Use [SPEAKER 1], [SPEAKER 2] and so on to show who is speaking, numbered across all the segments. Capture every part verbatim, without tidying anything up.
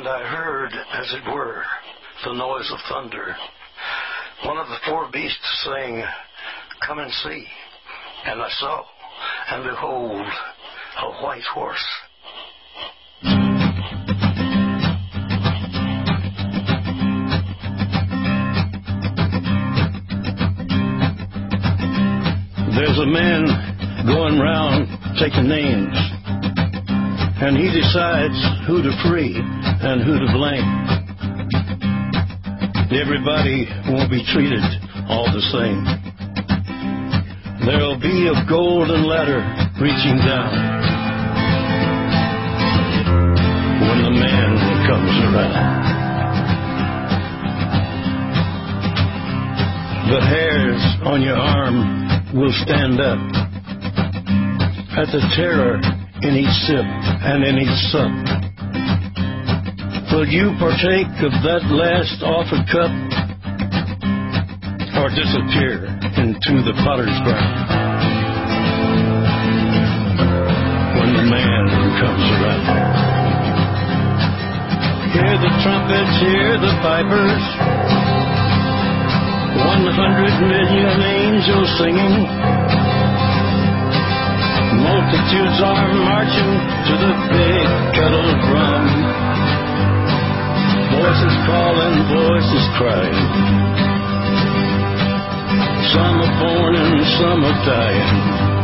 [SPEAKER 1] And I heard, as it were, the noise of thunder. One of the four beasts saying, "Come and see." And I saw, and behold, a white horse. There's a man going round taking names, and he decides who to free and who to blame. Everybody won't be treated all the same. There'll be a golden ladder reaching down when the man comes around. The hairs on your arm will stand up at the terror in each sip and in each sup. Will you partake of that last offered cup, or disappear into the potter's ground when the man comes around? Hear the trumpets, hear the pipers, one hundred million angels singing. Multitudes are marching to the big kettle drum. Voices calling, voices crying. Some are born and some are dying.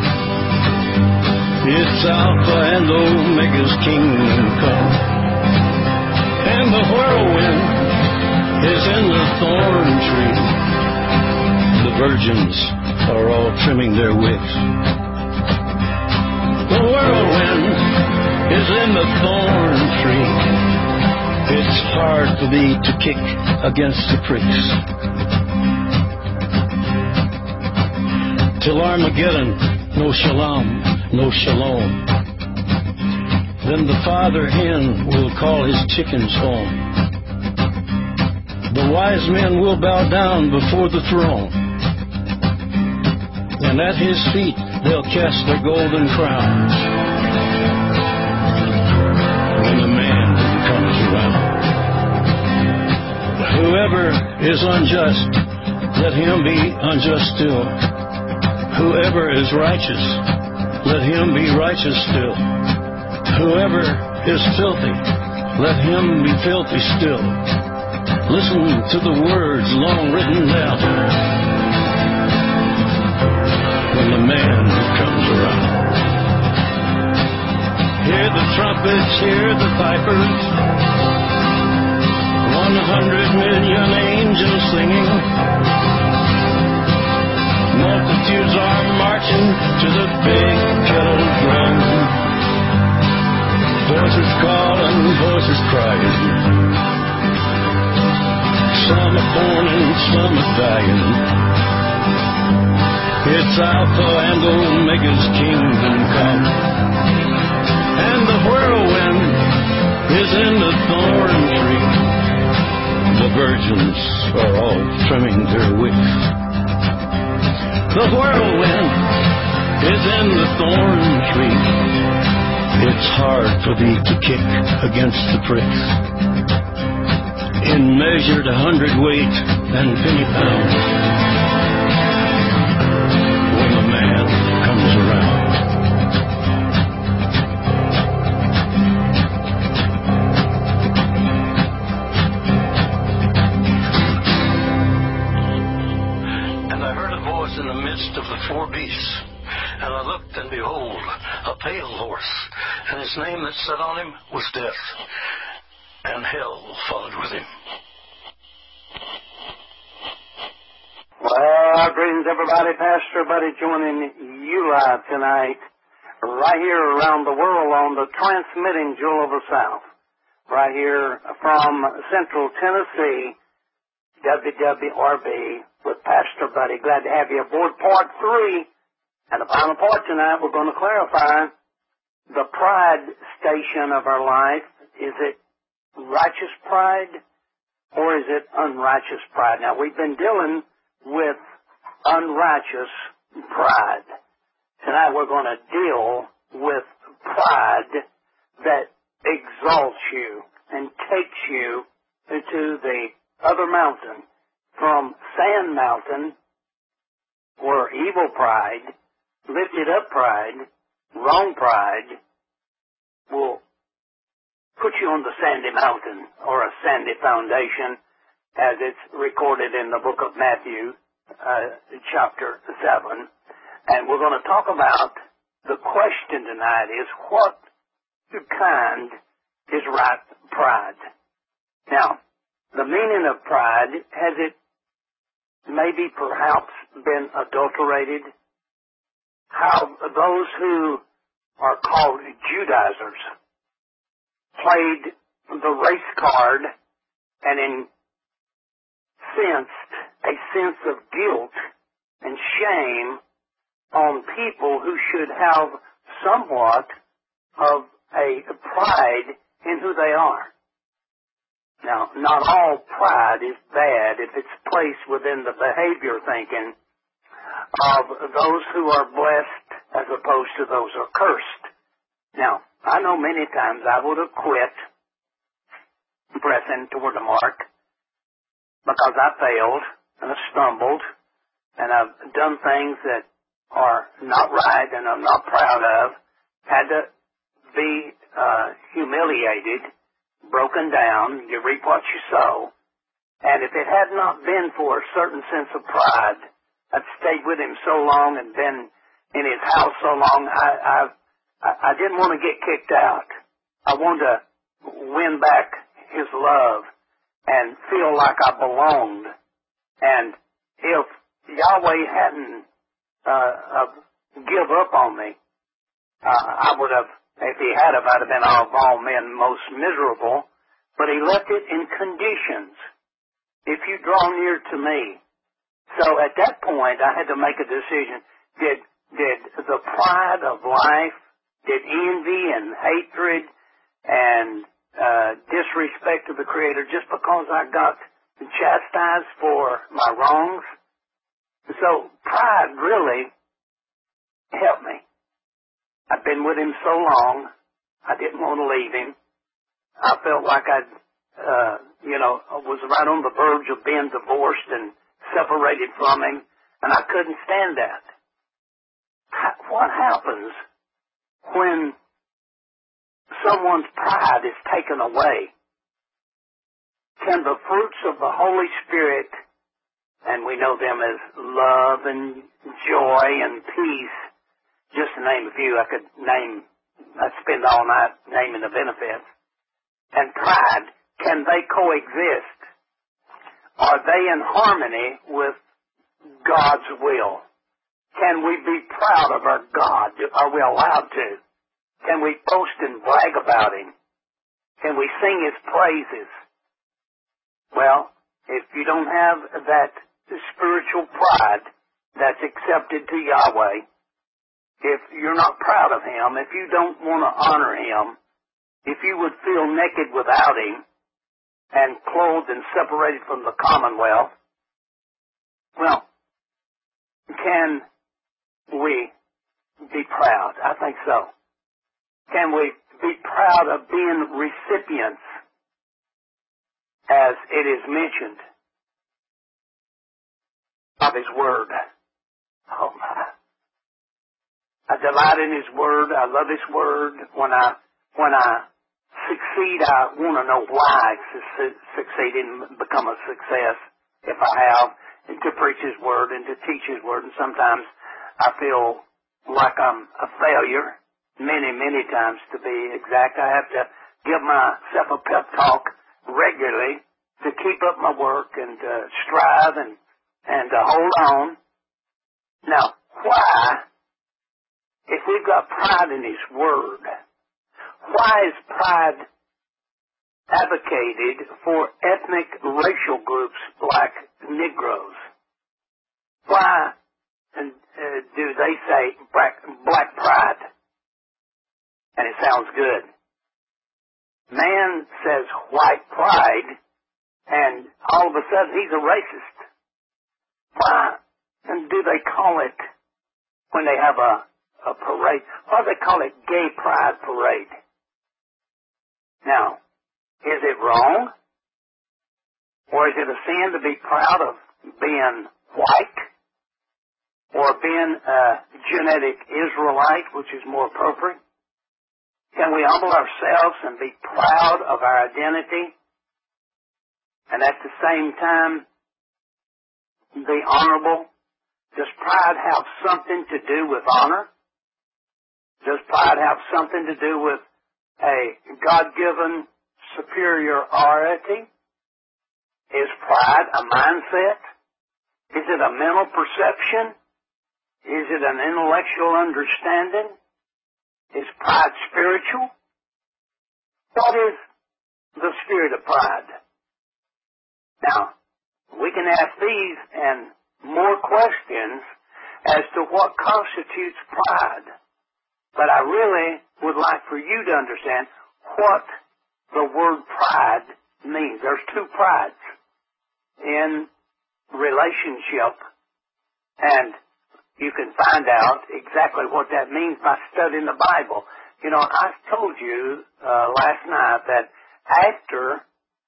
[SPEAKER 1] It's Alpha and Omega's kingdom come. And the whirlwind is in the thorn tree. The virgins are all trimming their wicks. The whirlwind is in the thorn tree. It's hard for thee to kick against the pricks. Till Armageddon, no shalom, no shalom. Then the father hen will call his chickens home. The wise men will bow down before the throne, and at his feet they'll cast their golden crowns when the man comes around. Whoever is unjust, let him be unjust still. Whoever is righteous, let him be righteous still. Whoever is filthy, let him be filthy still. Listen to the words long written down when the man comes around. Hear the trumpets, hear the pipers, one hundred million angels singing. Multitudes are marching to the big kettle drum. Voices calling, voices crying. Some are born and some are dying. It's Alpha and Omega's kingdom come. And the whirlwind is in the thorn tree. The virgins are all trimming their wicks. The whirlwind is in the thorn tree. It's hard for thee to kick against the pricks. In measured hundredweight and penny pounds when the man comes around. And I heard a voice in the midst of the four beasts, and I looked, and behold, a pale horse, and his name that sat on him was Death, and hell followed with him.
[SPEAKER 2] Well, greetings everybody. Pastor Buddy joining you live tonight, right here around the world on the transmitting Jewel of the South, right here from Central Tennessee, W W R B with Pastor Buddy. Glad to have you aboard part three. And the final part tonight, we're going to clarify the pride station of our life. Is it righteous pride or is it unrighteous pride? Now, we've been dealing with unrighteous pride. Tonight we're going to deal with pride that exalts you. and takes you to the other mountain, from Sand Mountain, where evil pride, lifted up pride, wrong pride, will put you on the sandy mountain or a sandy foundation, as it's recorded in the book of Matthew, uh, chapter seven. And we're going to talk about, the question tonight is, what kind is right pride? Now, the meaning of pride, has it maybe perhaps been adulterated? How those who are called Judaizers played the race card and incensed a sense of guilt and shame on people who should have somewhat of a pride in who they are. Now, not all pride is bad if it's placed within the behavior thinking of those who are blessed as opposed to those who are cursed. Now, I know many times I would have quit pressing toward the mark because I failed and I stumbled and I've done things that are not right and I'm not proud of, had to be uh, humiliated, broken down. You reap what you sow. And if it had not been for a certain sense of pride, I'd stayed with him so long and been in his house so long, I, I, I didn't want to get kicked out. I wanted to win back his love and feel like I belonged. And if Yahweh hadn't uh, uh, give up on me, uh, I would have, if he had have, I'd have been of all men most miserable. But he left it in conditions. If you draw near to me. So at that point, I had to make a decision. Did, did the pride of life, did envy and hatred and uh, disrespect of the Creator just because I got chastised for my wrongs? So pride really helped me. I've been with him so long, I didn't want to leave him. I felt like I'd, uh, you know, was right on the verge of being divorced and separated from him, and I couldn't stand that. What happens when someone's pride is taken away? Can the fruits of the Holy Spirit, and we know them as love and joy and peace, just to name a few, I could name, I'd spend all night naming the benefits, and pride, can they coexist? Are they in harmony with God's will? Can we be proud of our God? Are we allowed to? Can we boast and brag about Him? Can we sing His praises? Well, if you don't have that spiritual pride that's accepted to Yahweh, if you're not proud of Him, if you don't want to honor Him, if you would feel naked without Him and clothed and separated from the commonwealth, well, can we be proud? I think so. Can we be proud of being recipients, as it is mentioned, of His Word? Oh my. I delight in His Word. I love His Word. When I, when I succeed, I want to know why I su- succeed and become a success if I have, and to preach His Word and to teach His Word. And sometimes I feel like I'm a failure, many, many times to be exact. I have to give myself a pep talk regularly to keep up my work and to strive and, and to hold on. Now, why, if we've got pride in His Word, why is pride advocated for ethnic racial groups like Negroes? Why uh, do they say black, black pride? And it sounds good. Man says white pride, and all of a sudden he's a racist. Why and do they call it, when they have a, a parade, why do they call it gay pride parade? Now, Is it wrong? Or is it a sin to be proud of being white? Or being a genetic Israelite, which is more appropriate? Can we humble ourselves and be proud of our identity and at the same time be honorable? Does pride have something to do with honor? Does pride have something to do with a God-given superiority? Is pride a mindset? Is it a mental perception? Is it an intellectual understanding? Is pride spiritual? What is the spirit of pride? Now, we can ask these and more questions as to what constitutes pride. But I really would like for you to understand what the word pride means. There's two prides in relationship, and you can find out exactly what that means by studying the Bible. You know, I told you uh, last night that after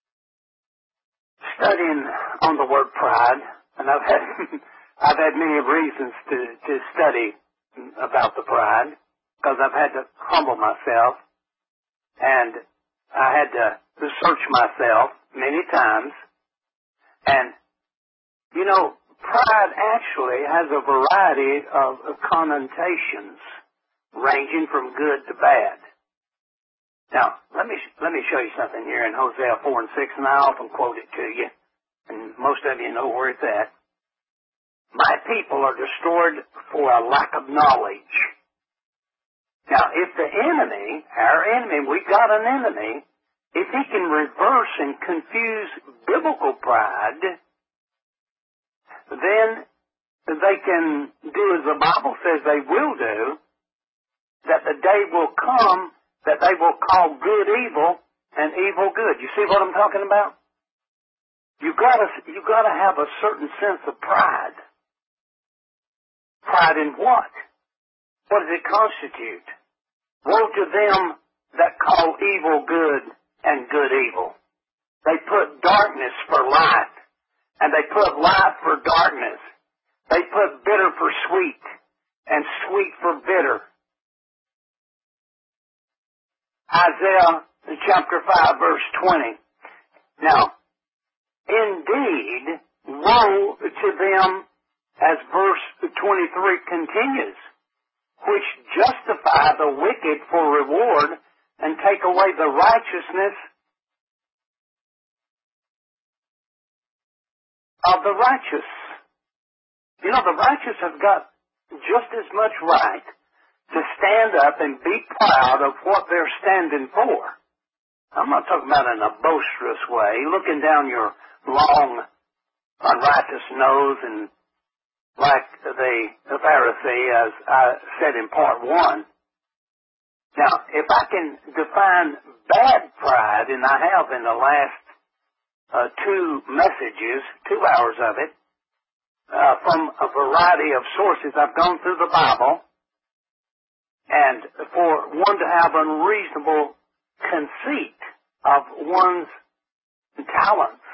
[SPEAKER 2] studying on the word pride, and I've had I've had many reasons to, to study about the pride, because I've had to humble myself, and I had to, to search myself many times. And, you know, pride actually has a variety of, of connotations, ranging from good to bad. Now, let me let me show you something here in Hosea four and six, and I often quote it to you, and most of you know where it's at. My people are destroyed for a lack of knowledge. Now, if the enemy, our enemy, we've got an enemy, if he can reverse and confuse biblical pride, then they can do as the Bible says they will do, that the day will come that they will call good evil and evil good. You see what I'm talking about? You've got to, you've got to have a certain sense of pride. Pride in what? What does it constitute? Woe to them that call evil good and good evil. They put darkness for light, and they put light for darkness. They put bitter for sweet, and sweet for bitter. Isaiah chapter five, verse twenty. Now, indeed, woe to them, as verse twenty-three continues, which justify the wicked for reward and take away the righteousness of the righteous. You know, the righteous have got just as much right to stand up and be proud of what they're standing for. I'm not talking about in a boisterous way, looking down your long, unrighteous nose and like the, the Pharisee, as I said in part one. Now, if I can define bad pride, and I have in the last uh, two messages, two hours of it, uh, from a variety of sources, I've gone through the Bible, and for one to have unreasonable conceit of one's talents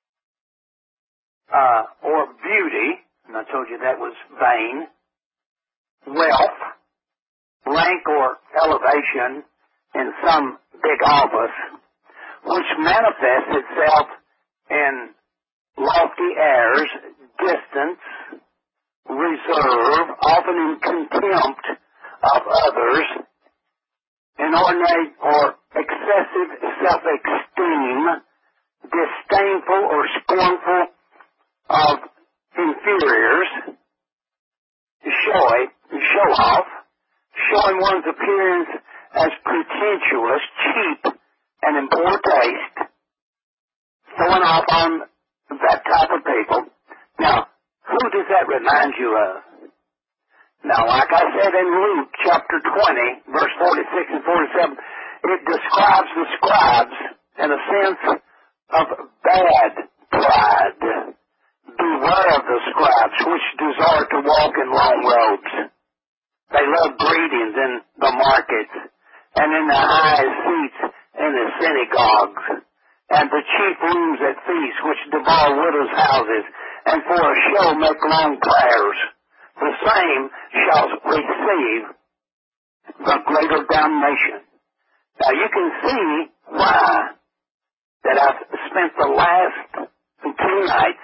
[SPEAKER 2] uh, or beauty, and I told you that was vain, wealth, rank or elevation in some big office, which manifests itself in lofty airs, distance, reserve, often in contempt of others, inordinate or excessive self-esteem, disdainful or scornful of inferiors, show it, show off, showing one's appearance as pretentious, cheap, and in poor taste, showing off on that type of people. Now, who does that remind you of? Now, like I said in Luke chapter twenty, verse forty-six and forty-seven, it describes the scribes in a sense of bad pride. Beware of the scribes which desire to walk in long robes. They love greetings in the markets and in the high seats in the synagogues and the chief rooms at feasts, which devour widows' houses, and for a show make long prayers, the same shall receive the greater damnation. Now you can see why that I've spent the last two nights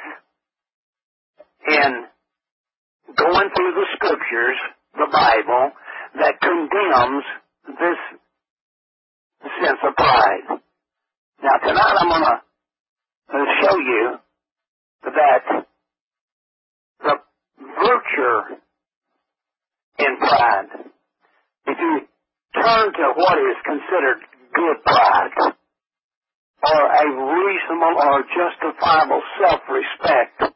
[SPEAKER 2] in going through the Scriptures, the Bible, that condemns this sense of pride. Now tonight I'm going to show you that the virtue in pride, if you turn to what is considered good pride, or a reasonable or justifiable self-respect,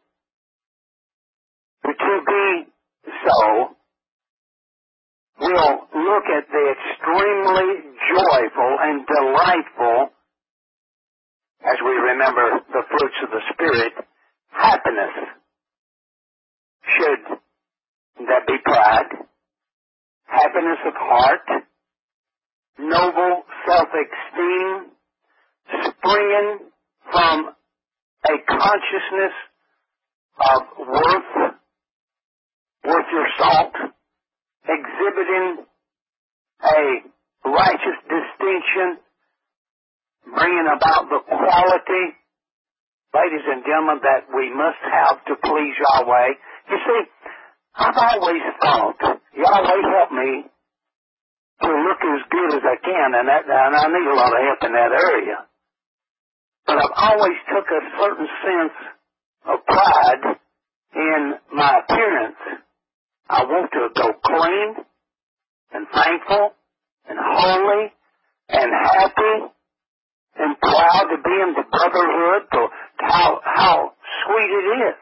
[SPEAKER 2] to be so, we'll look at the extremely joyful and delightful, as we remember the fruits of the Spirit, happiness. Should that be pride? Happiness of heart, noble self-esteem, springing from a consciousness of worth, worth your salt, exhibiting a righteous distinction, bringing about the quality, ladies and gentlemen, that we must have to please Yahweh. You see, I've always thought, Yahweh help me to look as good as I can, and, that, and I need a lot of help in that area. But I've always took a certain sense of pride in my appearance. I want to go clean and thankful and holy and happy and proud to be in the brotherhood, to how, how sweet it is.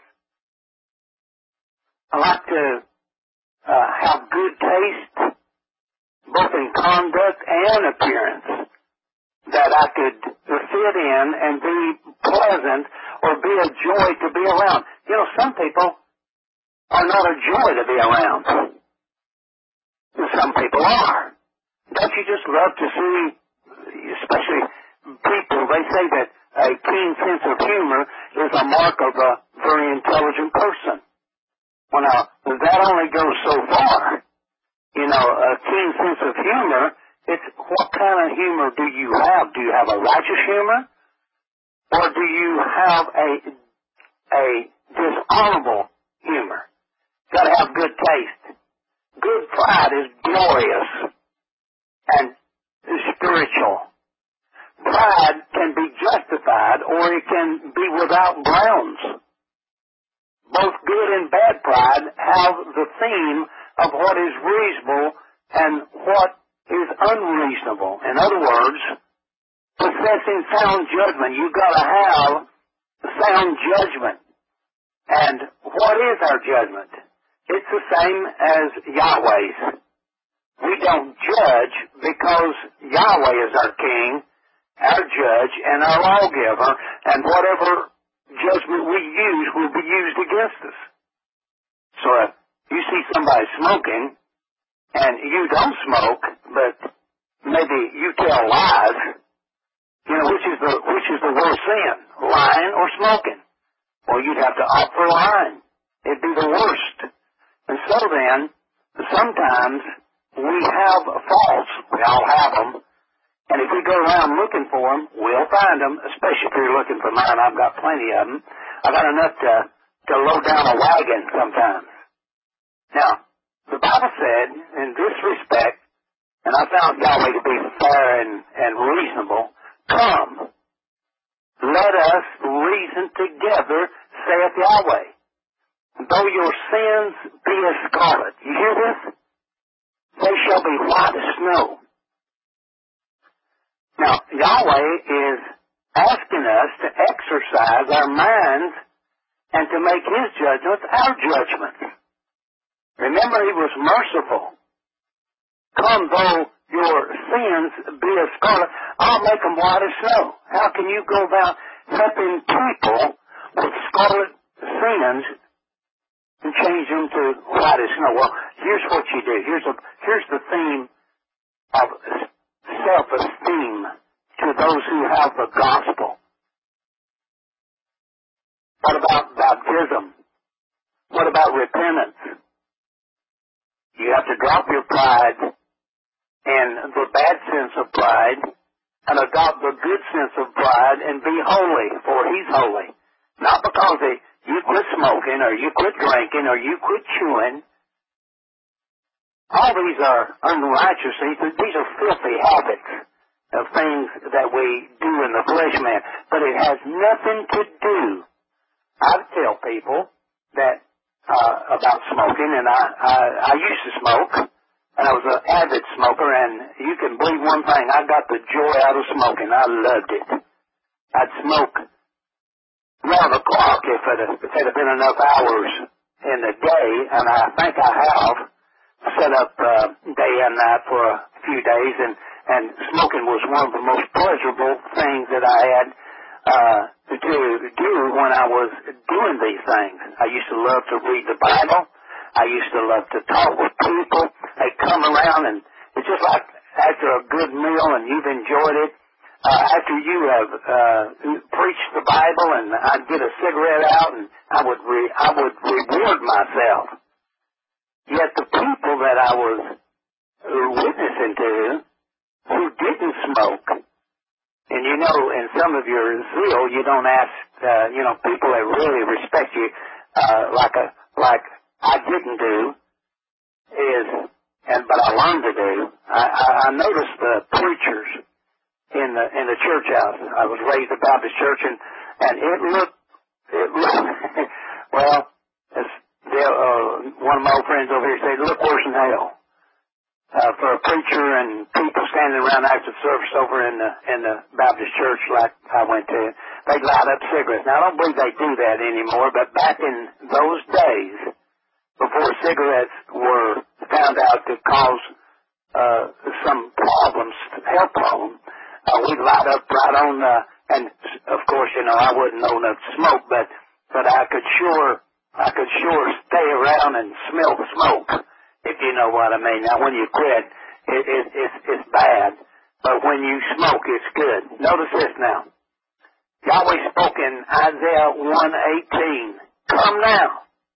[SPEAKER 2] I like to uh, have good taste, both in conduct and appearance, that I could fit in and be pleasant or be a joy to be around. You know, some people are not a joy to be around. Some people are. Don't you just love to see, especially people, they say that a keen sense of humor is a mark of a very intelligent person. Well, now, that only goes so far. You know, a keen sense of humor, it's what kind of humor do you have? Do you have a righteous humor? Or do you have a, a dishonorable humor? Got to have good taste. Good pride is glorious and spiritual. Pride can be justified or it can be without grounds. Both good and bad pride have the theme of what is reasonable and what is unreasonable. In other words, possessing sound judgment. You've got to have sound judgment. And what is our judgment? It's the same as Yahweh's. We don't judge because Yahweh is our king, our judge, and our lawgiver, and whatever judgment we use will be used against us. So if you see somebody smoking, and you don't smoke, but maybe you tell lies, you know, which is the which is the worst sin, lying or smoking? Well, you'd have to opt for lying. It'd be the worst. And so then, sometimes we have faults. We all have them. And if we go around looking for them, we'll find them, especially if you're looking for mine. I've got plenty of them. I've got enough to, to load down a wagon sometimes. Now, the Bible said, in this respect, and I found Yahweh to be fair and, and reasonable, come, let us reason together, saith Yahweh. Though your sins be as scarlet, you hear this? They shall be white as snow. Now, Yahweh is asking us to exercise our minds and to make His judgments our judgments. Remember, He was merciful. Come, though your sins be as scarlet, I'll make them white as snow. How can you go about helping people with scarlet sins and change them to white as snow? Well, here's what you do. Here's a here's the theme of self-esteem to those who have the gospel. What about baptism? What about repentance? You have to drop your pride and the bad sense of pride and adopt the good sense of pride and be holy, for He's holy. Not because they, you quit smoking or you quit drinking or you quit chewing. All these are unrighteous things. These are filthy habits of things that we do in the flesh man. But it has nothing to do. I tell people that uh, about smoking, and I, I, I used to smoke, and I was an avid smoker, and you can believe one thing, I got the joy out of smoking. I loved it. I'd smoke round the clock if it, if it had been enough hours in the day, and I think I have set up uh, day and night for a few days, and, and smoking was one of the most pleasurable things that I had uh, to do when I was doing these things. I used to love to read the Bible. I used to love to talk with people. They'd come around, and it's just like after a good meal and you've enjoyed it, uh, after you have uh, preached the Bible, and I'd get a cigarette out, and I would re- I would reward myself. Yet the people that I was witnessing to who didn't smoke, and you know, in some of your zeal, you don't ask, uh, you know, people that really respect you, uh, like a like I didn't do, is, and but I learned to do. I, I, I noticed the preachers in the in the church house. I was raised a Baptist church, and and it looked it looked well. It's, uh, one of my old friends over here said, "It looked worse than hell." Uh, for a preacher and people standing around after service over in the in the Baptist church like I went to, they'd light up cigarettes. Now I don't believe they do that anymore, but back in those days, before cigarettes were found out to cause uh, some problems, health problems, uh, we'd light up right on. Uh, and of course, you know, I wouldn't know enough to smoke, but but I could sure I could sure stay around and smell the smoke. If you know what I mean. Now, when you quit, it, it, it's, it's bad. But when you smoke, it's good. Notice this now. Yahweh spoke in Isaiah one eighteen. Come now.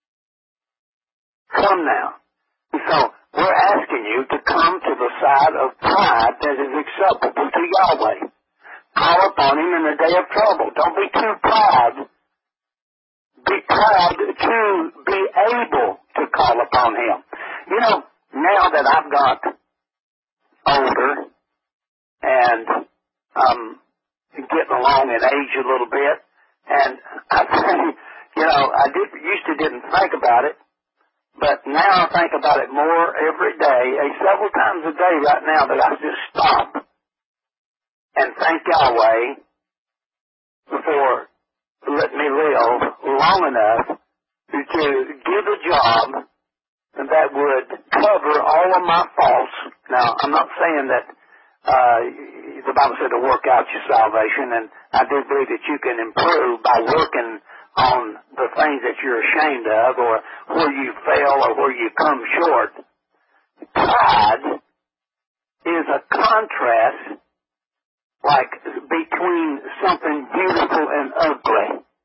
[SPEAKER 2] Come now. And so, we're asking you to come to the side of pride that is acceptable to Yahweh. Call upon Him in the day of trouble. Don't be too proud. Be proud to be able to call upon Him. You know, now that I've got older and um getting along in age a little bit, and I think, you know, I did used to didn't think about it, but now I think about it more every day, uh, several times a day right now, that I just stop and thank Yahweh for letting me live long enough to give a job that would cover all of my faults. Now, I'm not saying that uh, the Bible said to work out your salvation, and I do believe that you can improve by working on the things that you're ashamed of, or where you fail, or where you come short. Pride is a contrast, like between something beautiful and ugly.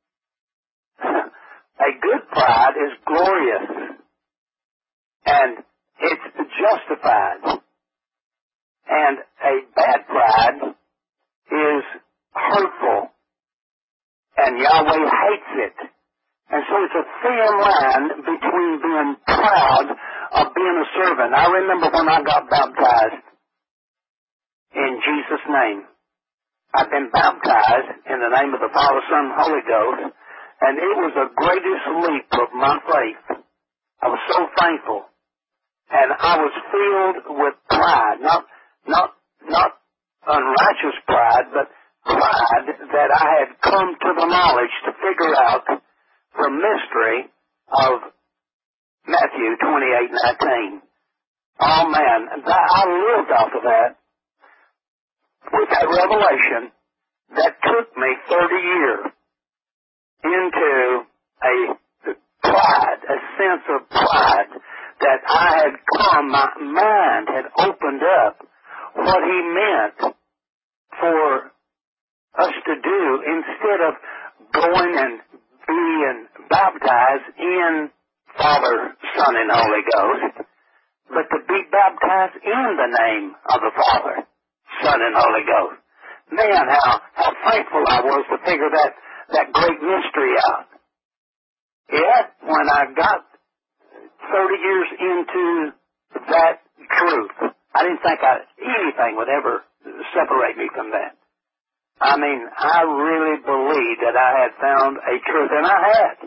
[SPEAKER 2] A good pride is glorious. And it's justified. And a bad pride is hurtful. And Yahweh hates it. And so it's a thin line between being proud of being a servant. I remember when I got baptized in Jesus' name. I've been baptized in the name of the Father, Son, and Holy Ghost. And it was the greatest leap of my faith. I was so thankful. And I was filled with pride, not not not unrighteous pride, but pride that I had come to the knowledge to figure out the mystery of Matthew twenty-eight nineteen. Oh man, I lived off of that with that revelation that took me thirty years into a pride, a sense of pride, that I had come, my mind had opened up what He meant for us to do instead of going and being baptized in Father, Son, and Holy Ghost, but to be baptized in the name of the Father, Son, and Holy Ghost. Man, how, how thankful I was to figure that, that great mystery out. Yet, when I got thirty years into that truth, I didn't think I, anything would ever separate me from that. I mean, I really believed that I had found a truth, and I had.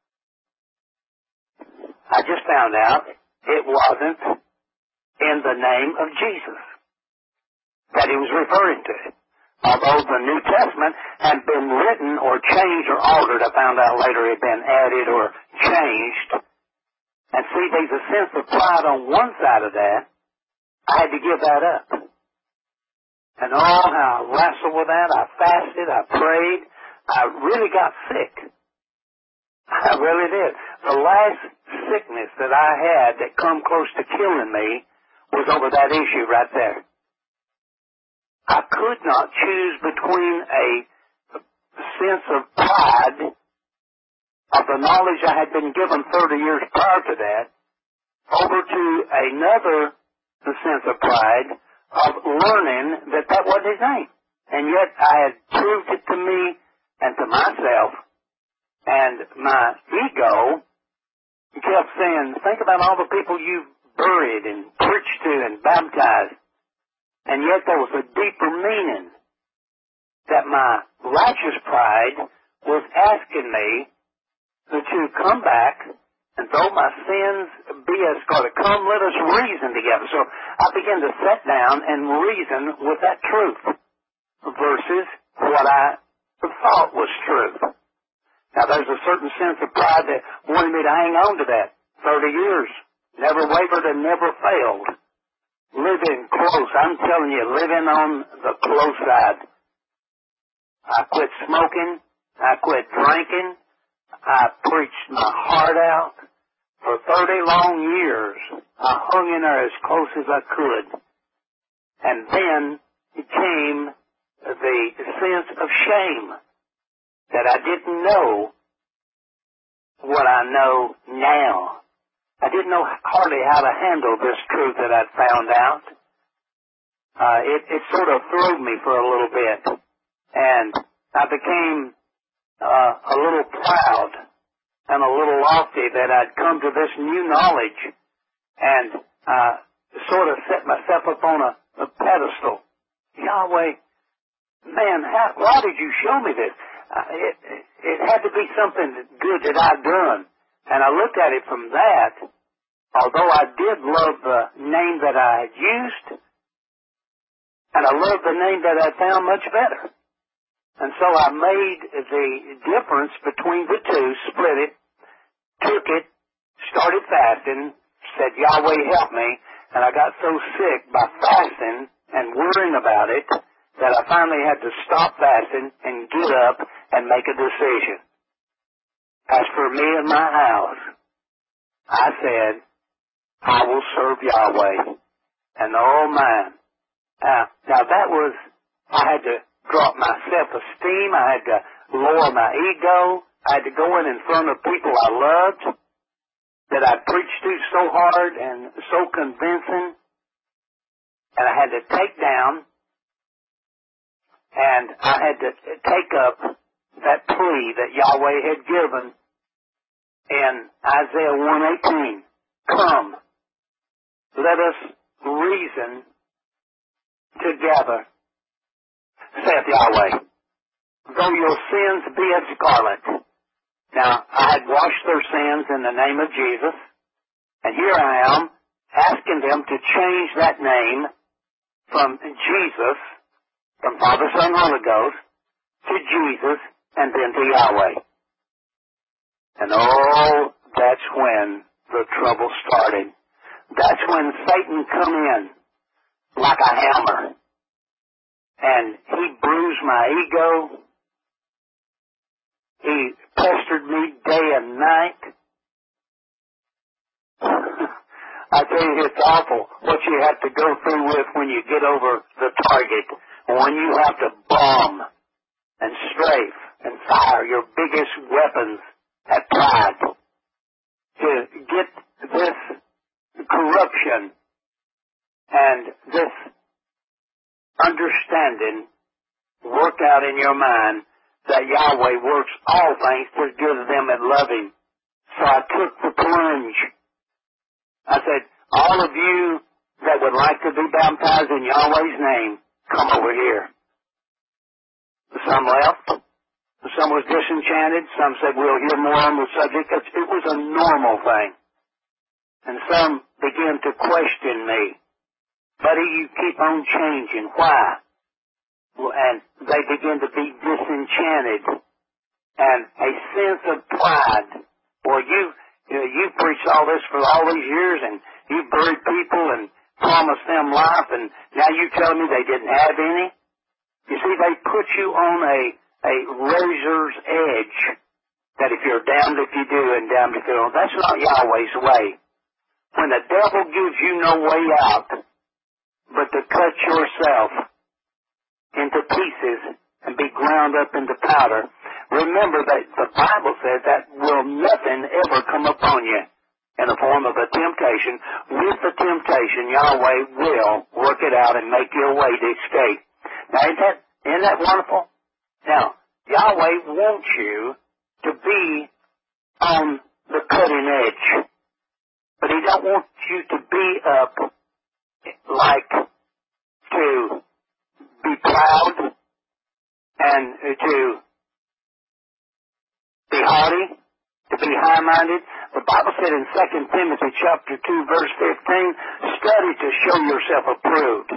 [SPEAKER 2] I just found out it wasn't in the name of Jesus that he was referring to. Although the New Testament had been written or changed or altered, I found out later it had been added or changed. And see, there's a sense of pride on one side of that. I had to give that up. And oh, how I wrestled with that. I fasted. I prayed. I really got sick. I really did. The last sickness that I had that come close to killing me was over that issue right there. I could not choose between a sense of pride of the knowledge I had been given thirty years prior to that over to another sense of pride of learning that that wasn't his name. And yet I had proved it to me and to myself, and my ego kept saying, think about all the people you've buried and preached to and baptized. And yet there was a deeper meaning that my righteous pride was asking me to come back, and though my sins be as scarlet, come, let us reason together. So I began to sit down and reason with that truth versus what I thought was truth. Now there's a certain sense of pride that wanted me to hang on to that thirty years, never wavered and never failed. Living close, I'm telling you, living on the close side. I quit smoking. I quit drinking. I preached my heart out. For thirty long years, I hung in there as close as I could. And then came the sense of shame that I didn't know what I know now. I didn't know hardly how to handle this truth that I'd found out. Uh, it, it sort of threw me for a little bit. And I became uh, a little proud and a little lofty that I'd come to this new knowledge and uh, sort of set myself up on a, a pedestal. Yahweh, man, how, why did you show me this? Uh, it, it had to be something good that I'd done. And I looked at it from that, although I did love the name that I had used, and I loved the name that I found much better. And so I made the difference between the two, split it, took it, started fasting, said, Yahweh, help me, and I got so sick by fasting and worrying about it that I finally had to stop fasting and get up and make a decision. As for me and my house, I said, I will serve Yahweh. And oh man, uh, now that was, I had to drop my self-esteem, I had to lower my ego, I had to go in in front of people I loved, that I preached to so hard and so convincing, and I had to take down, and I had to take up that plea that Yahweh had given in Isaiah one eighteen. Come, let us reason together, saith Yahweh. Though your sins be as scarlet. Now, I had washed their sins in the name of Jesus, and here I am asking them to change that name from Jesus, from Father, Son, Holy Ghost, to Jesus, and then to Yahweh. And oh, that's when the trouble started. That's when Satan come in like a hammer. And he bruised my ego. He pestered me day and night. I tell you, it's awful what you have to go through with when you get over the target, when you have to bomb and strafe and fire your biggest weapons pride, to get this corruption and this understanding work out in your mind that Yahweh works all things for the good of them that love Him. So I took the plunge. I said, all of you that would like to be baptized in Yahweh's name, come over here. Some left. Some was disenchanted. Some said, we'll hear more on the subject. It was a normal thing. And some began to question me. Buddy, you keep on changing. Why? And they begin to be disenchanted. And a sense of pride. Well, you, you know, you preached all this for all these years, and you buried people and promised them life, and now you tell me they didn't have any? You see, they put you on a, a razor's edge, that if you're damned if you do and damned if you don't. That's not Yahweh's way. When the devil gives you no way out but to cut yourself into pieces and be ground up into powder, remember that the Bible says that will nothing ever come upon you in the form of a temptation. With the temptation, Yahweh will work it out and make you a way to escape. Now, isn't that, isn't that wonderful? Now, Yahweh wants you to be on the cutting edge, but He don't want you to be up like to be proud and to be haughty, to be high-minded. The Bible said in Second Timothy chapter two, verse fifteen, study to show yourself approved,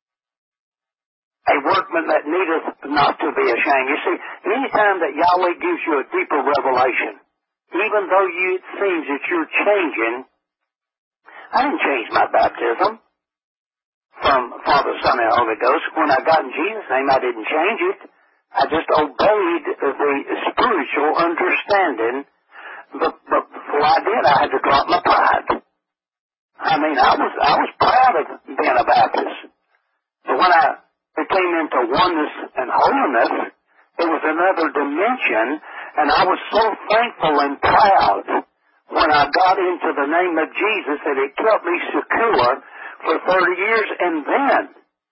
[SPEAKER 2] a workman that needeth not to be ashamed. You see, any time that Yahweh gives you a deeper revelation, even though you, it seems that you're changing, I didn't change my baptism from Father, Son, and Holy Ghost. When I got in Jesus' name, I didn't change it. I just obeyed the spiritual understanding. But, but before I did, I had to drop my pride. I mean, I was I was proud of being a Baptist. But when I came into oneness and holiness, it was another dimension, and I was so thankful and proud when I got into the name of Jesus that it kept me secure for thirty years, and then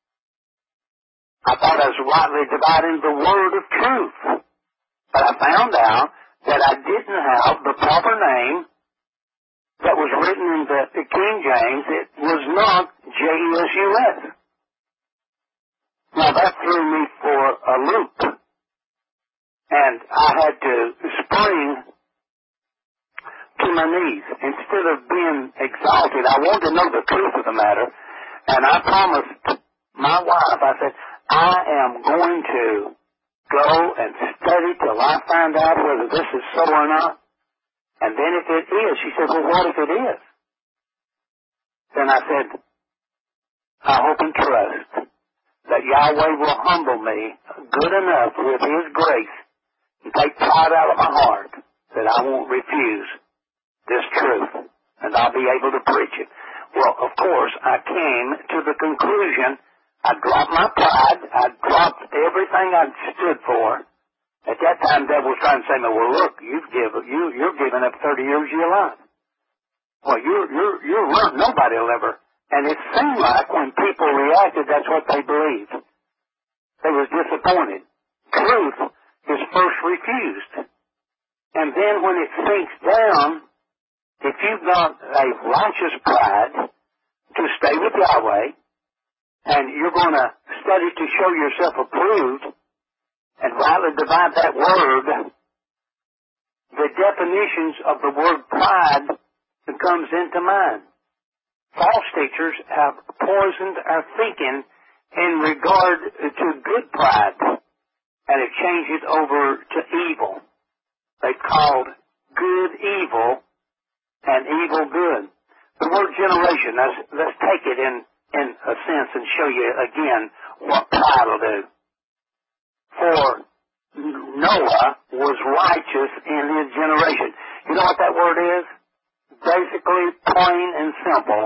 [SPEAKER 2] I thought I was rightly dividing the word of truth. But I found out that I didn't have the proper name that was written in the, the King James. It was not J E S U S. Now that threw me for a loop. And I had to spring to my knees. Instead of being exalted, I wanted to know the truth of the matter. And I promised my wife, I said, I am going to go and study till I find out whether this is so or not. And then if it is, she said, well, what if it is? Then I said, I hope and trust that Yahweh will humble me good enough with His grace and take pride out of my heart that I won't refuse this truth, and I'll be able to preach it. Well, of course, I came to the conclusion, I dropped my pride, I dropped everything I'd stood for. At that time, the devil was trying to say to me, well, look, you've given, you, you're giving up thirty years of your life. Well, you're, you're, you're right, nobody will ever. And it seemed like when people reacted, that's what they believed. They was disappointed. Truth is first refused. And then when it sinks down, if you've got a righteous pride to stay with Yahweh, and you're going to study to show yourself approved, and rightly divide that word, the definitions of the word pride comes into mind. False teachers have poisoned our thinking in regard to good pride, and have changed it over to evil. They've called good evil and evil good. The word generation, let's, let's take it in, in a sense and show you again what pride will do. For Noah was righteous in his generation. You know what that word is? Basically, plain and simple,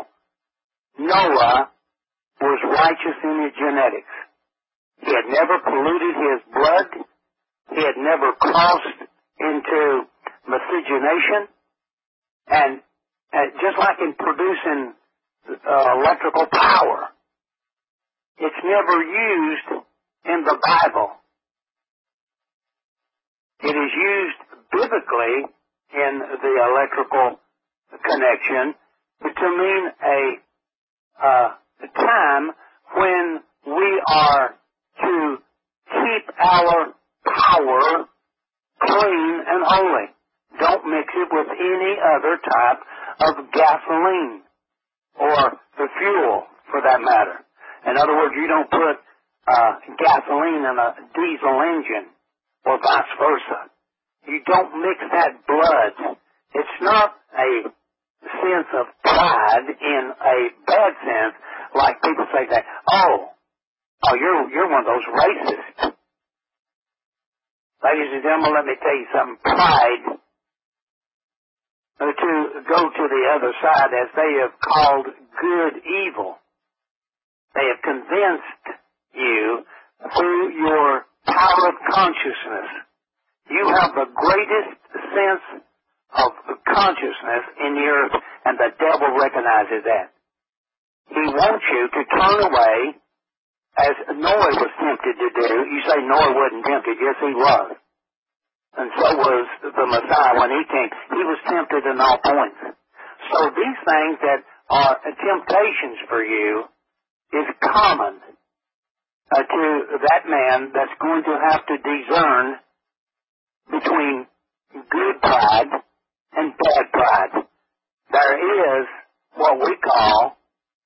[SPEAKER 2] Noah was righteous in his genetics. He had never polluted his blood. He had never crossed into miscegenation imagination. And uh, just like in producing uh, electrical power, it's never used in the Bible. It is used biblically in the electrical connection to mean a, uh, a time when we are to keep our power clean and holy. Don't mix it with any other type of gasoline or the fuel, for that matter. In other words, you don't put uh, gasoline in a diesel engine or vice versa. You don't mix that blood. It's not a sense of pride in a bad sense, like people say that, oh, oh, you're you're one of those racists. Ladies and gentlemen, let me tell you something. Pride, uh, to go to the other side, as they have called good evil. They have convinced you through your power of consciousness. You have the greatest sense of consciousness in the earth, and the devil recognizes that. He wants you to turn away, as Noah was tempted to do. You say Noah wasn't tempted. Yes, he was. And so was the Messiah when he came. He was tempted in all points. So these things that are temptations for you is common uh, to that man that's going to have to discern between good pride and bad pride. There is what we call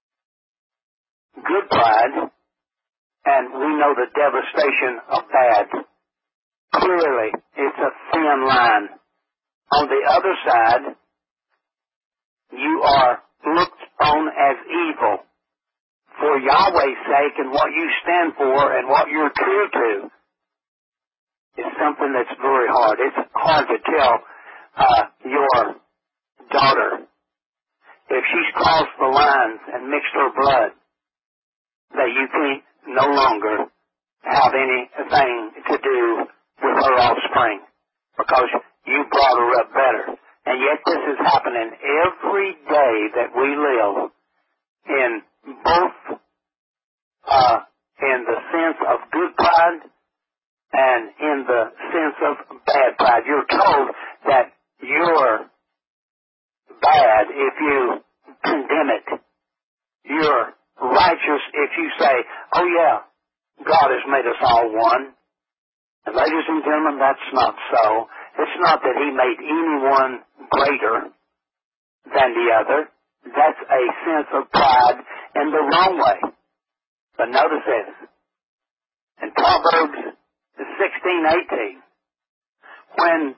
[SPEAKER 2] good pride, and we know the devastation of bad. Clearly, it's a thin line. On the other side, you are looked on as evil for Yahweh's sake, and what you stand for and what you're true to is something that's very hard. It's hard to tell uh, your daughter, if she's crossed the lines and mixed her blood, that you can no longer have anything to do with her offspring, because you brought her up better. And yet this is happening every day that we live, in both uh, in the sense of good pride and in the sense of bad pride. You're told that you're bad if you condemn it. You're righteous if you say, oh yeah, God has made us all one. And ladies and gentlemen, that's not so. It's not that he made anyone greater than the other. That's a sense of pride in the wrong way. But notice this. In Proverbs sixteen eighteen, when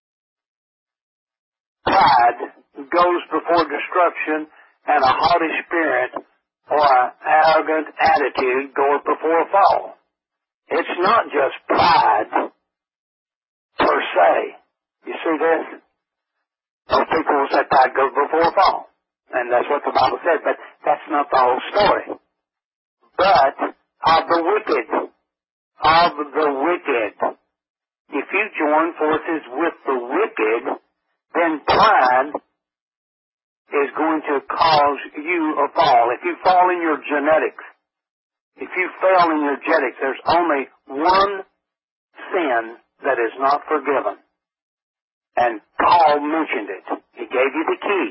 [SPEAKER 2] pride goes before destruction and a haughty spirit or an arrogant attitude goes before a fall. It's not just pride per se. You see this? Most people will say pride goes before a fall. And that's what the Bible says, but that's not the whole story. But of the wicked, of the wicked, if you join forces with the wicked, then pride is going to cause you a fall. If you fall in your genetics, if you fail in your genetics, there's only one sin that is not forgiven. And Paul mentioned it. He gave you the key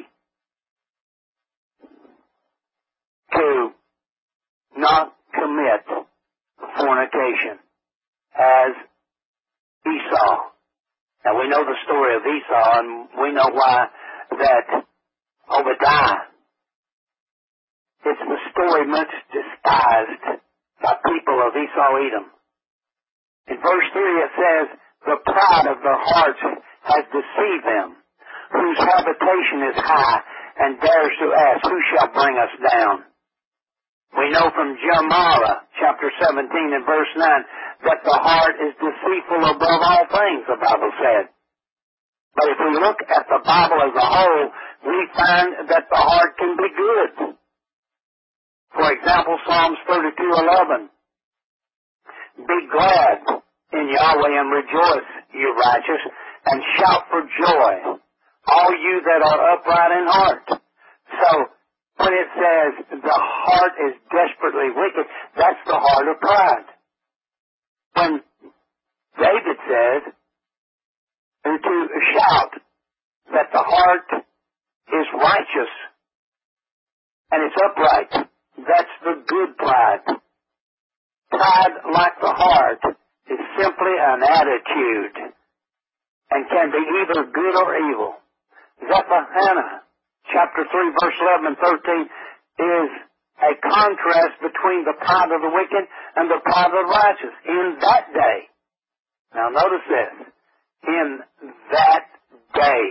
[SPEAKER 2] to not commit fornication as Esau. Now we know the story of Esau, and we know why that Obadiah, it's the story much despised by people of Esau Edom. In verse three it says, the pride of their hearts has deceived them, whose habitation is high, and dares to ask, who shall bring us down? We know from Jeremiah chapter seventeen and verse nine that the heart is deceitful above all things, the Bible said. But if we look at the Bible as a whole, we find that the heart can be good. For example, Psalms thirty-two eleven. Be glad in Yahweh and rejoice, you righteous, and shout for joy, all you that are upright in heart. So, when it says the heart is desperately wicked, that's the heart of pride. When David says to shout that the heart is righteous and it's upright, that's the good pride. Pride, like the heart, is simply an attitude and can be either good or evil. Zephaniah chapter three, verse eleven and thirteen is a contrast between the pride of the wicked and the pride of the righteous. In that day, now notice this, in that day,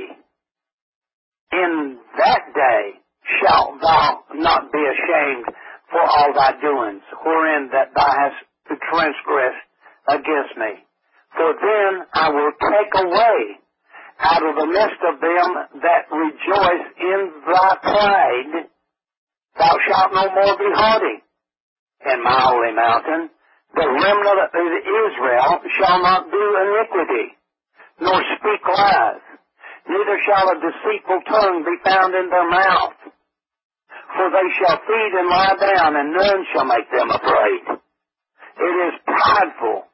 [SPEAKER 2] in that day shalt thou not be ashamed for all thy doings, wherein that thou hast transgressed against me. For then I will take away out of the midst of them that rejoice in thy pride. Thou shalt no more be haughty in my holy mountain. The remnant of Israel shall not do iniquity, nor speak lies. Neither shall a deceitful tongue be found in their mouth. For they shall feed and lie down, and none shall make them afraid. It is prideful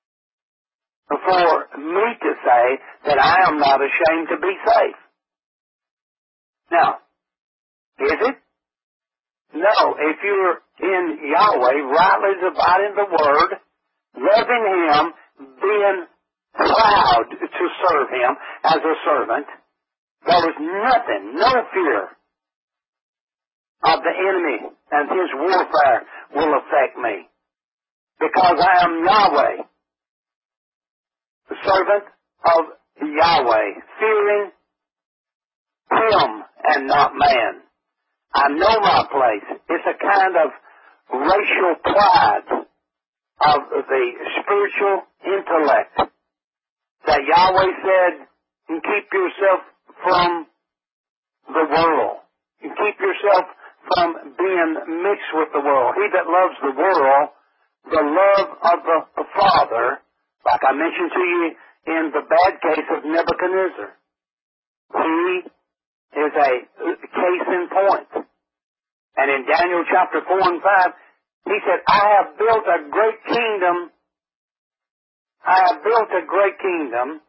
[SPEAKER 2] for me to say that I am not ashamed to be safe. Now, is it? No, if you're in Yahweh, rightly dividing the Word, loving Him, being proud to serve Him as a servant, there is nothing, no fear of the enemy and his warfare will affect me. Because I am Yahweh, the servant of Yahweh, fearing Him and not man. I know my place. It's a kind of racial pride of the spiritual intellect that Yahweh said, keep yourself from the world. And keep yourself from being mixed with the world. He that loves the world, the love of the Father, like I mentioned to you in the bad case of Nebuchadnezzar. He is a case in point. And in Daniel chapter four and five, he said, I have built a great kingdom. I have built a great kingdom.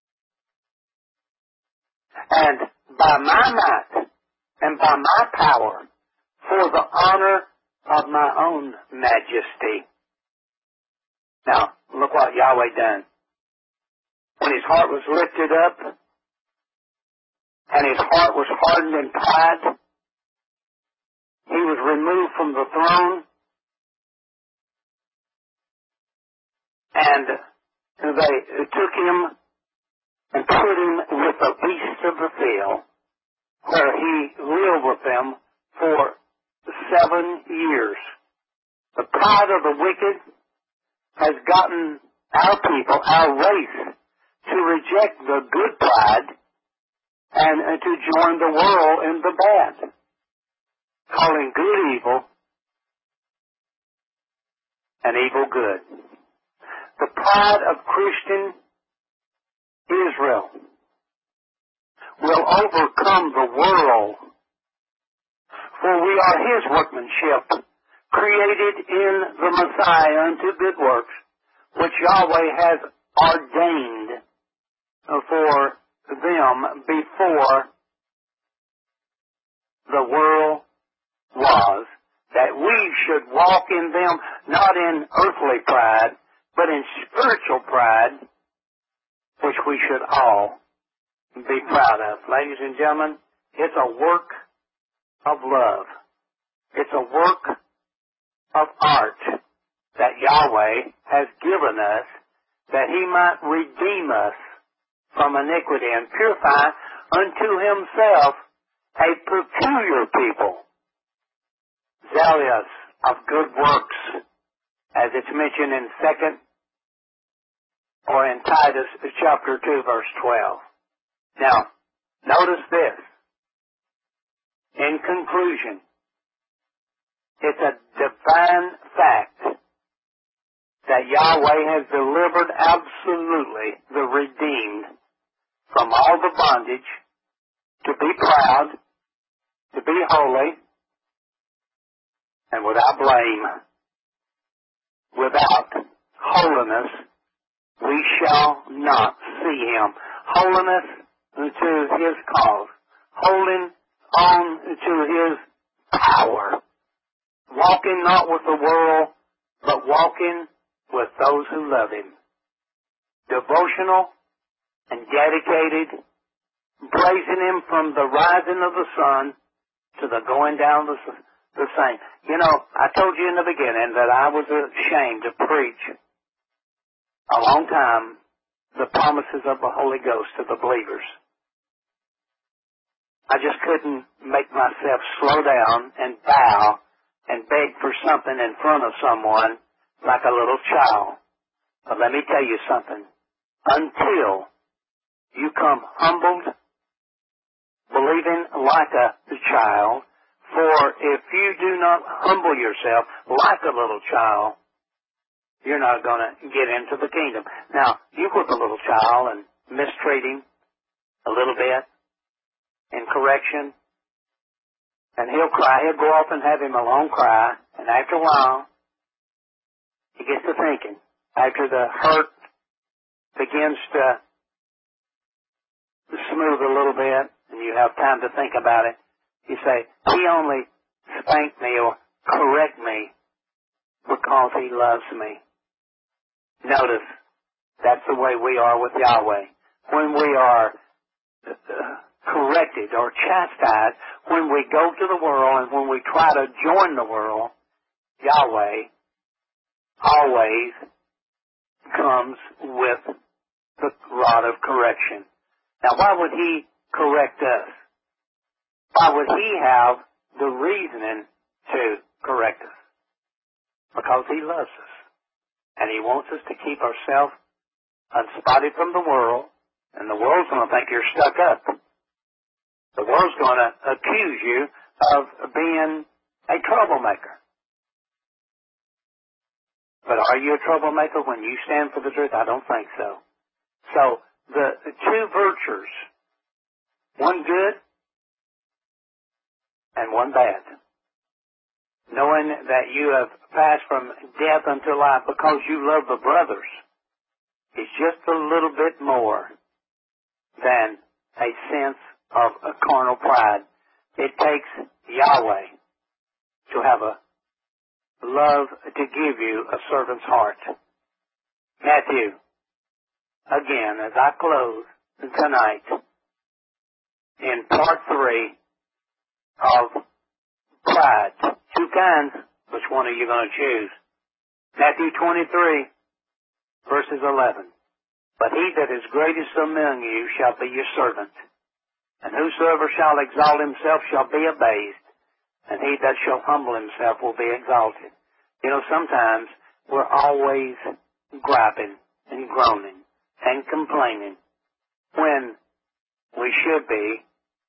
[SPEAKER 2] And by my might and by my power, for the honor of my own majesty. Now, look what Yahweh done. When his heart was lifted up, and his heart was hardened in pride, he was removed from the throne, and they took him and put him with the beasts of the field, where he lived with them for seven years. The pride of the wicked has gotten our people, our race, to reject the good pride and, and to join the world in the bad, calling good evil and evil good. The pride of Christian Israel will overcome the world, for we are His workmanship, created in the Messiah unto good works, which Yahweh has ordained for them before the world was, that we should walk in them, not in earthly pride, but in spiritual pride, which we should all be proud of. Ladies and gentlemen, it's a work of love. It's a work of art that Yahweh has given us, that He might redeem us from iniquity and purify unto Himself a peculiar people, zealous of good works, as it's mentioned in second or in Titus chapter two, verse twelve. Now, notice this. In conclusion, it's a divine fact that Yahweh has delivered absolutely the redeemed from all the bondage to be proud, to be holy, and without blame. Without holiness, we shall not see Him. Holiness to His cause. Holding on to His power. Walking not with the world, but walking with those who love Him. Devotional and dedicated, praising Him from the rising of the sun to the going down of the, the same. You know, I told you in the beginning that I was ashamed to preach a long time the promises of the Holy Ghost to the believers. I just couldn't make myself slow down and bow and beg for something in front of someone like a little child. But let me tell you something. Until you come humbled, believing like a child, for if you do not humble yourself like a little child, you're not going to get into the kingdom. Now, you whip a little child and mistreat him a little bit in correction, and he'll cry. He'll go off and have him a long cry, and after a while, he gets to thinking. After the hurt begins to smooth a little bit, and you have time to think about it, you say, he only spanked me or correct me because he loves me. Notice, that's the way we are with Yahweh. When we are uh, corrected or chastised, when we go to the world and when we try to join the world, Yahweh always comes with the rod of correction. Now, why would He correct us? Why would He have the reasoning to correct us? Because He loves us. And He wants us to keep ourselves unspotted from the world. And the world's going to think you're stuck up. The world's going to accuse you of being a troublemaker. But are you a troublemaker when you stand for the truth? I don't think so. So, the two virtues, one good and one bad. Knowing that you have passed from death unto life because you love the brothers is just a little bit more than a sense of a carnal pride. It takes Yahweh to have a love to give you a servant's heart. Matthew, again, as I close tonight, in part three of pride. Two kinds. Which one are you going to choose? Matthew twenty-three, verses eleven. But he that is greatest among you shall be your servant. And whosoever shall exalt himself shall be abased. And he that shall humble himself will be exalted. You know, sometimes we're always griping and groaning and complaining when we should be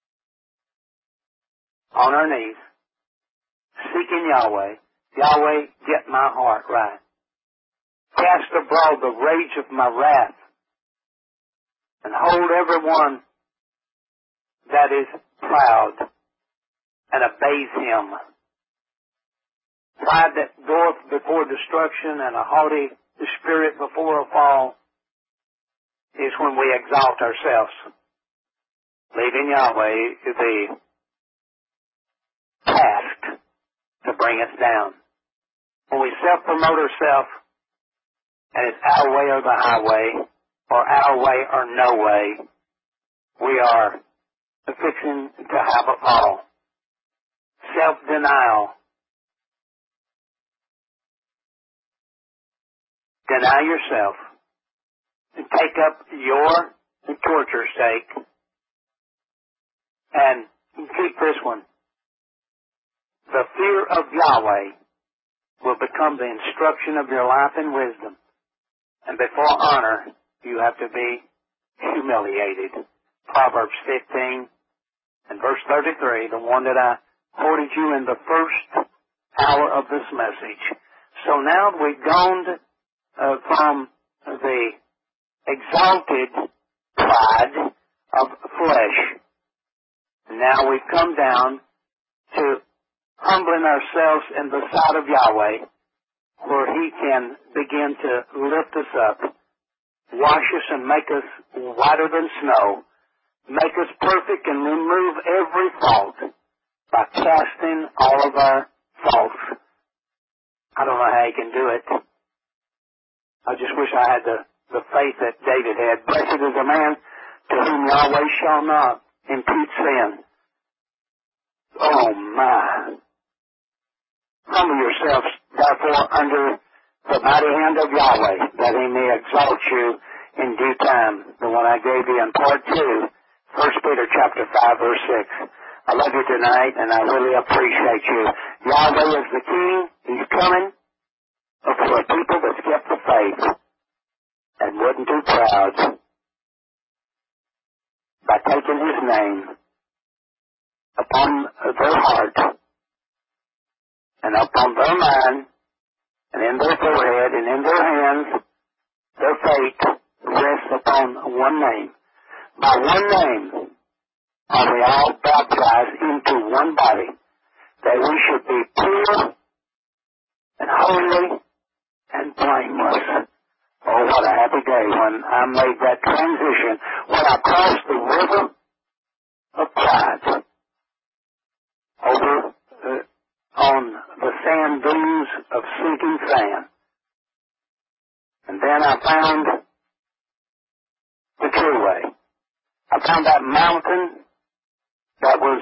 [SPEAKER 2] on our knees, seeking Yahweh. Yahweh, get my heart right. Cast abroad the rage of my wrath and hold everyone that is proud and abase him. Pride that goeth before destruction and a haughty spirit before a fall is when we exalt ourselves, leaving Yahweh the task to bring us down. When we self-promote ourselves, and it's our way or the highway, or our way or no way, we are fixing to have a fall. Self-denial. Deny yourself. And take up your torture stake. And keep this one. The fear of Yahweh will become the instruction of your life and wisdom. And before honor, you have to be humiliated. Proverbs fifteen and verse thirty-three, the one that I quoted you in the first hour of this message. So now we've gone uh, from the exalted pride of flesh Now we've come down to humbling ourselves in the sight of Yahweh, where He can begin to lift us up, wash us and make us whiter than snow, make us perfect and remove every fault by casting all of our faults. I don't know how He can do it. I just wish I had the, the faith that David had. Blessed is the man to whom Yahweh shall not impute sin. Oh my. Humble yourselves, therefore, under the mighty hand of Yahweh, that He may exalt you in due time. The one I gave you in part two, First Peter chapter five, verse six. I love you tonight, and I really appreciate you. Yahweh is the King. He's coming for a people that's kept the faith and wasn't too proud by taking His name upon their heart and upon their mind and in their forehead and in their hands. Their faith rests upon one name. By one name are we all baptized into one body, that we should be pure and holy and blameless. Oh, what a happy day when I made that transition, when I crossed the river of pride over uh, on the sand dunes of sinking sand. And then I found the true way. I found that mountain that was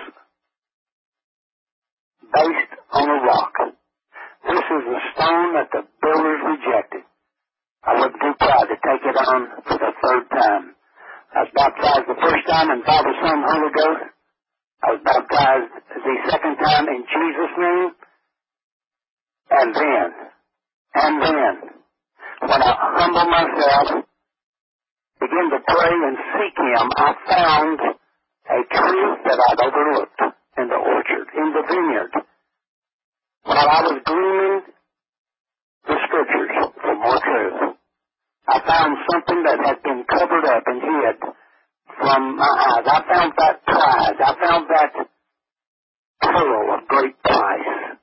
[SPEAKER 2] based on a rock. This is the stone that the builders rejected. I wasn't too proud to take it on for the third time. I was baptized the first time in Father, Son, Holy Ghost. I was baptized the second time in Jesus' name. And then, and then, when I humbled myself, began to pray and seek Him, I found a truth that I'd overlooked in the orchard, in the vineyard. While I was gleaning the Scriptures for more truth, I found something that had been covered up and hid from my eyes. I found that prize. I found that pearl of great price.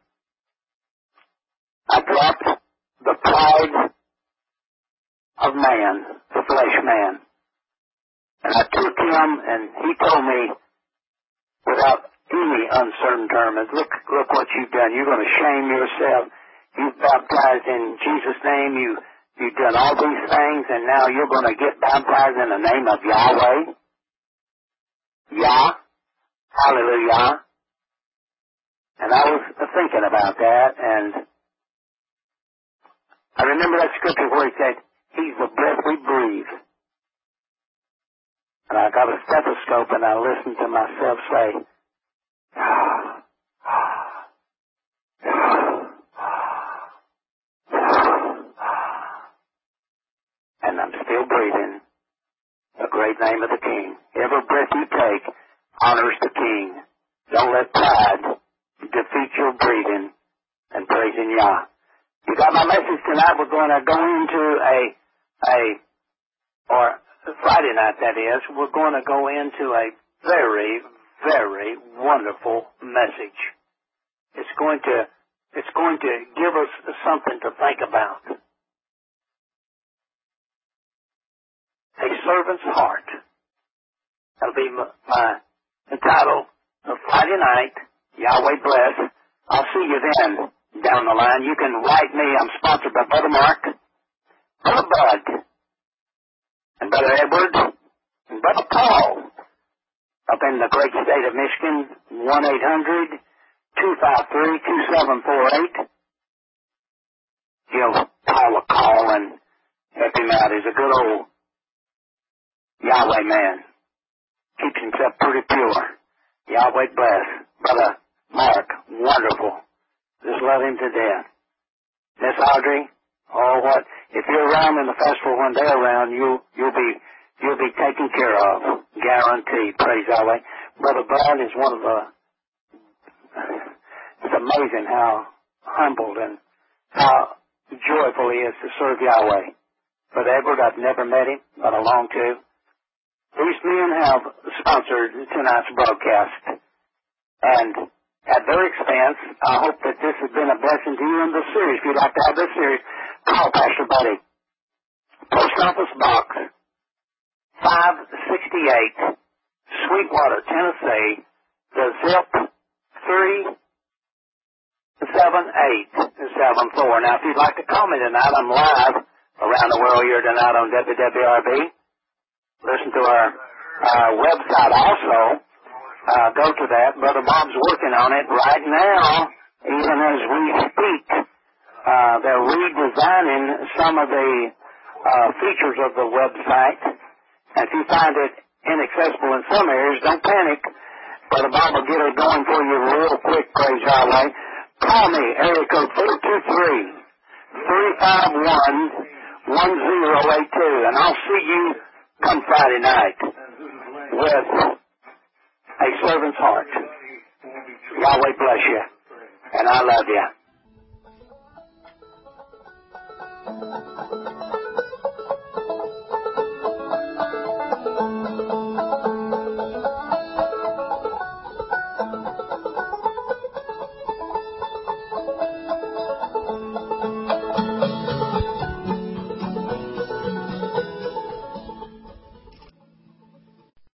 [SPEAKER 2] I dropped the pride of man, the flesh man. And I took Him, and He told me, without any uncertain terms, look, look what you've done. You're going to shame yourself. You've baptized in Jesus' name. You, you've done all these things, and now you're going to get baptized in the name of Yahweh. Yah. Hallelujah. And I was thinking about that, and I remember that scripture where He said, He's the breath we breathe. And I got a stethoscope and I listened to myself say, ah, ah, ah, ah, and I'm still breathing the great name of the King. Every breath you take honors the King. Don't let pride defeat your breathing and praising Yah. You got my message tonight. We're going to go into a, a, or Friday night that is, we're going to go into a very, very wonderful message. It's going to, it's going to give us something to think about. A servant's heart. That'll be my, my title of Friday night. Yahweh bless. I'll see you then down the line. You can write me. I'm sponsored by Brother Mark, Brother Bud, and Brother Edward, and Brother Paul, up in the great state of Michigan, one eight hundred two five three two seven four eight. Give Paul a call and help him out. He's a good old Yahweh man. Keeps himself pretty pure. Yahweh bless. Brother Mark, wonderful. Just love him to death. Miss Audrey, oh what? If you're around in the festival when they're around, you'll you'll be you'll be taken care of. Guaranteed. Praise Yahweh. Brother Bud is one of the. It's amazing how humbled and how joyful he is to serve Yahweh. Brother Edward, I've never met him, but I long to. These men have sponsored tonight's broadcast. And at their expense, I hope that this has been a blessing to you in this series. If you'd like to have this series, call Pastor Buddy. Post Office Box five sixty-eight, Sweetwater, Tennessee. The zip three seven eight seven four. Now, if you'd like to call me tonight, I'm live around the world here tonight on W W R B. Listen to our uh, website also. Uh, go to that. Brother Bob's working on it right now, even as we speak. Uh, they're redesigning some of the uh, features of the website. And if you find it inaccessible in some areas, don't panic. Brother Bob will get it going for you real quick, praise Yahweh. Call me, area code four two three, three five one, one zero eight two, and I'll see you come Friday night with a servant's heart. Yahweh bless you, and I love you.